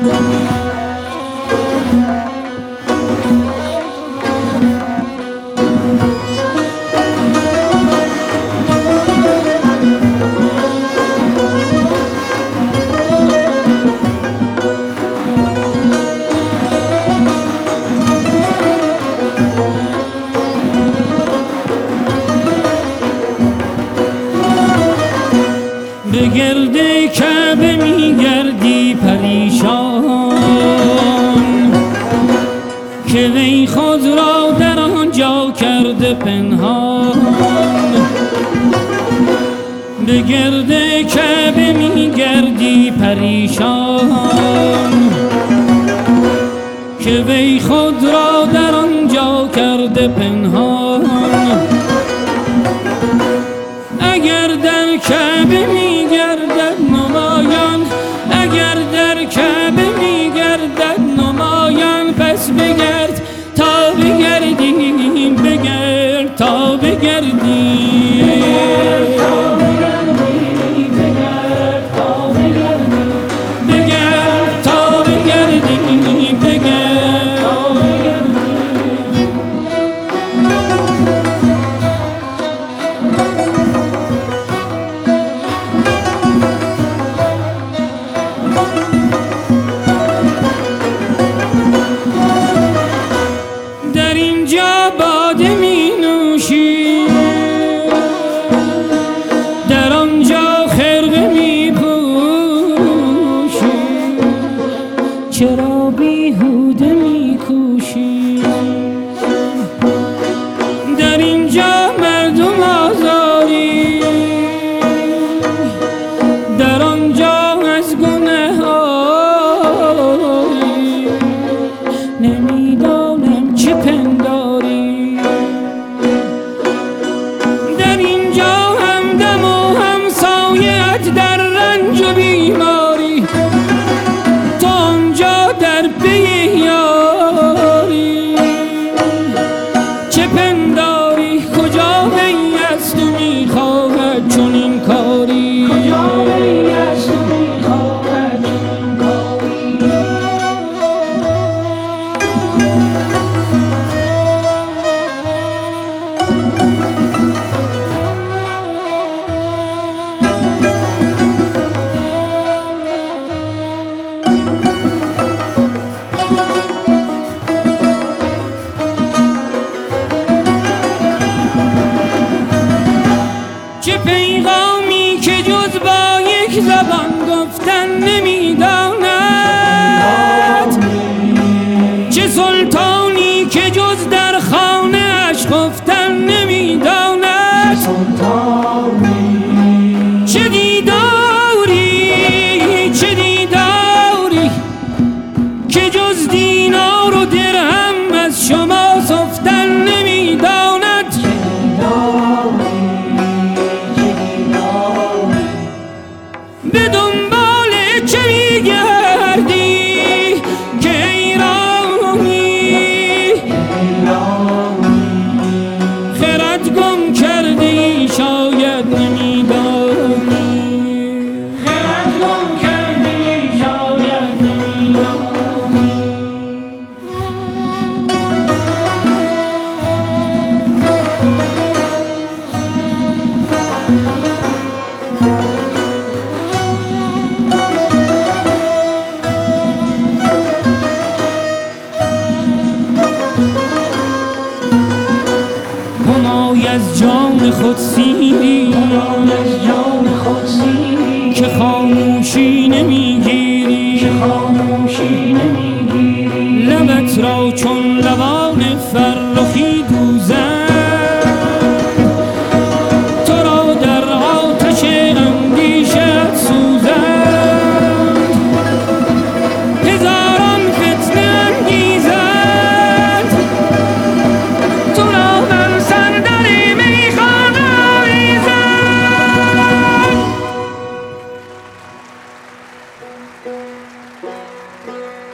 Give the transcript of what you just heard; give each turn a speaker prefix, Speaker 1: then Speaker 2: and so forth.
Speaker 1: به گرد کعبه میگردی پریشان که وی خود را در آنجا کرده پنهان. به گرد کعبه میگردی پریشان که وی خود را در آنجا کرده پنهان. اگر در کعبه میگردد نمایان، اگر در کعبه میگردد نمایان، پس بگرد تا بگردیم، بگرد تا بگردیم، بگرد تا بگردیم، بگرد تا بگردیم، بگرد تا بگردیم، بگرد تا بگردیم. در اینجا باده می نوشی، در آنجا خرقه می پوشی، چرا بیهوده می کوشی؟ در اینجا مردم آزاری، در آنجا از گناه آری، نمیدانم چه پنداری. در اینجا همدم و همسایه‌ات در رنج و بیماری، تو آنجا در پی یاری. چه پنداری کجا وی است و میخواهد چنین کاری، کجا وی است و میخواهد چنین کاری. چه پیغامی که جز با یک زبان گفتن نمیداند، چه سلطانی که جز در خانه اش خفتن نمیداند. چه دیداری، چه دیداری که جز دینار و درهم از شما سفتن نمیداند. به دنبال چه میگردی که ایرانی، خرد گم کردی شاید نمیدانی، خرد گم کردی شاید نمیدانی. همای از جان خود سیری، که خاموشی نمیگیری، لبت را چون لبان فرخی دوزن، تو را در آتش اندیشت سوزند. هزاران فتنه انگیزند، تو را بر صندل میخانه آویزند.